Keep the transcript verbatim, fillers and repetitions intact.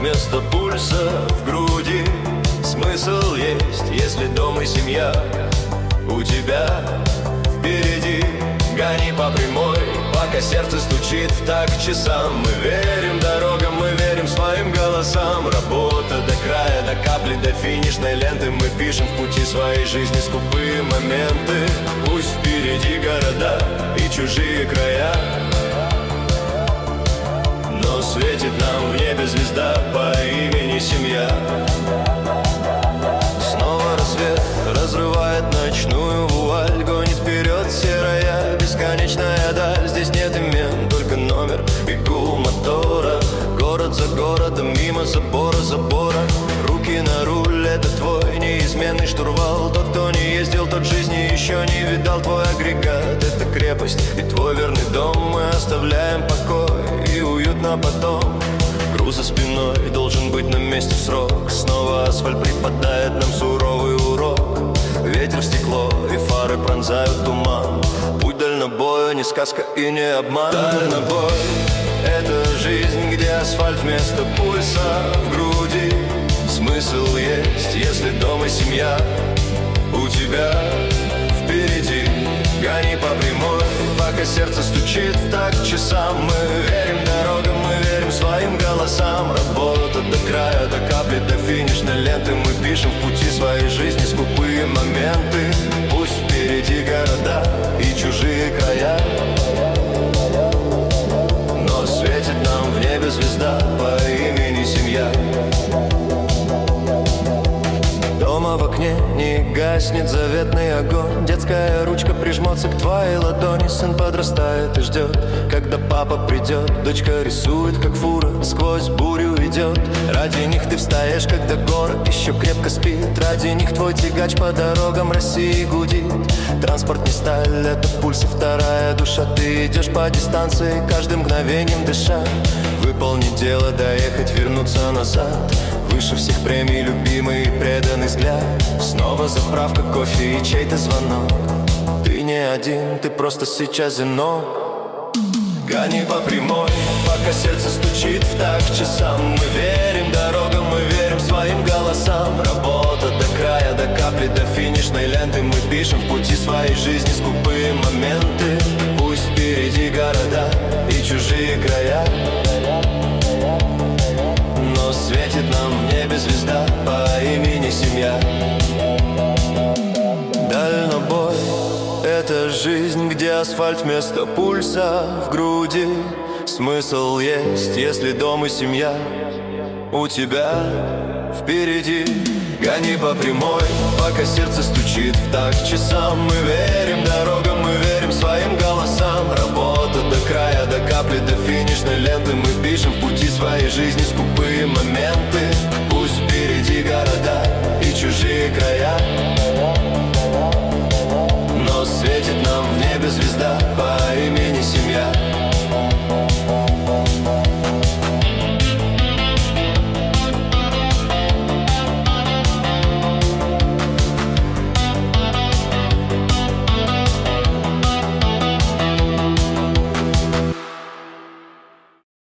вместо пульса в груди. Смысл есть, если дом и семья у тебя впереди. Гони по прямой, пока сердце стучит в такт часам. Мы верим дорогам, мы верим своим голосам. Работа до края, до капли, до финишной ленты. Мы пишем в пути своей жизни скупые моменты. Пусть впереди города и чужие края, но светит нам в небе звезда по имени семья. Снова рассвет разрывает ночную вуаль, гонит вперед серая бесконечная даль. Здесь нет имен, только номер и гул мотора. Город за городом, мимо забора забора. Руки на руль, это твой неизменный штурвал. Тот, кто не ездил, тот жизни еще не видал. Твой агрегат — это крепость и твой верный дом. Мы оставляем покой и уют на потом. Груз за спиной должен быть на месте в срок. Снова асфальт преподает нам суровый урок. Ветер в стекло и фары пронзают туман. Путь дальнобоя не сказка и не обман. Дальнобой — это жизнь, где асфальт вместо пульса в груди. Смысл есть, если дом и семья у тебя впереди. Гони по прямой, пока сердце стучит в такт часам. Мы верим дорогам, мы верим своим голосам. Работа до края, до капли, до финишной ленты. Мы пишем в пути своей жизни скупые моменты. Пусть впереди города и чужие края, но светит нам в небе звезда по имени семья. Дома в окне не гаснет заветный огонь. Детская ручка прижмется к твоей ладони. Сын подрастает и ждет, когда папа придет. Дочка рисует, как фура сквозь бурю идет. Ради них ты встаешь, когда город еще крепко спит. Ради них твой тягач по дорогам России гудит. Транспорт не сталь, это пульс и вторая душа. Ты идешь по дистанции, каждым мгновением дыша. Выполнить дело, доехать, вернуться назад. Выше всех премий любимый и преданный взгляд. Снова заправка, кофе и чей-то звонок. Ты не один, ты просто сейчас одинок. Гони по прямой, пока сердце стучит в такт часам. Мы верим дорогам, мы верим своим голосам. Работа до края, до капли, до финишной ленты. Мы пишем в пути своей жизни скупые моменты. Пусть впереди города и чужие края, но светит нам в небе звезда по имени семья. Дальнобой — это жизнь, где асфальт вместо пульса в груди. Смысл есть, если дом и семья у тебя впереди. Гони по прямой, пока сердце стучит в такт часам. Мы верим дорогам, мы верим своим голосам. Работа до края, до капли, до финишной ленты. Мы пишем в пути своей жизни скупые моменты. Пусть впереди города и чужие края,